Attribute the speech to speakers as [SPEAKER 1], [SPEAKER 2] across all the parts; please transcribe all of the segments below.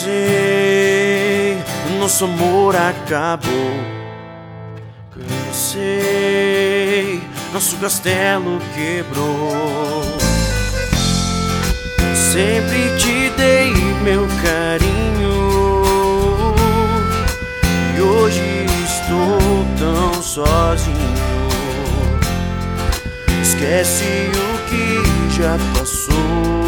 [SPEAKER 1] Cansei, nosso amor acabou. Cansei, nosso castelo quebrou. Sempre te dei meu carinho e hoje estou tão sozinho. Esquece o que já passou.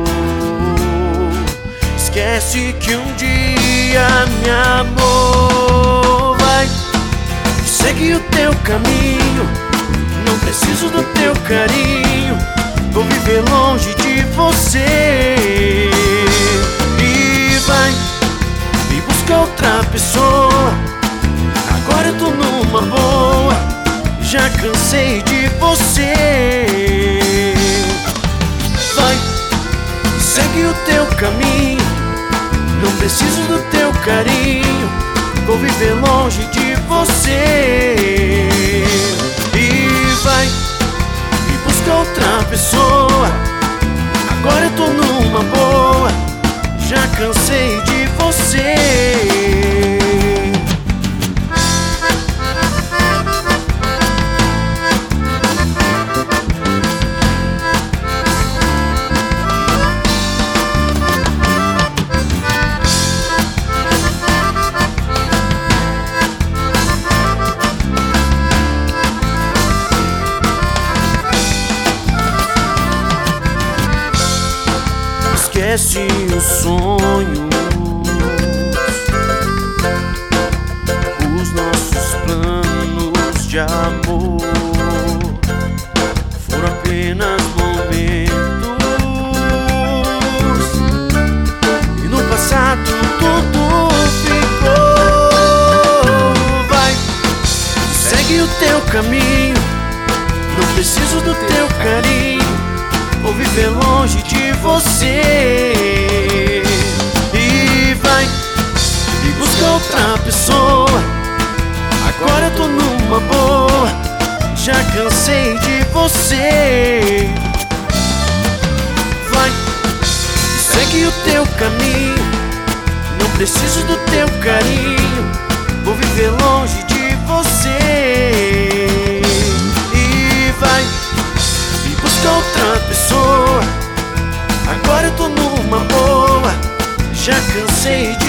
[SPEAKER 1] Esquece que um dia me amou. Vai, segue o teu caminho. Não preciso do teu carinho. Vou viver longe de você. E vai, e busca outra pessoa. Agora eu tô numa boa. Já cansei de você. Vai, segue o teu caminho. Não preciso do teu carinho. Vou viver longe de você. E vai, e busca outra pessoa. Agora eu tô numa boa. Já cansei de você. Esquece os sonhos, os nossos planos de amor foram apenas momentos, e no passado tudo ficou. Vai, segue o teu caminho. Não preciso do teu carinho. Vou viver longe de você. E vai, e busca outra pessoa. Agora eu tô numa boa. Já cansei de você. Vai, segue o teu caminho. Não preciso do teu carinho. Vou viver longe de você. E vai, outra pessoa. Agora eu tô numa boa. Já cansei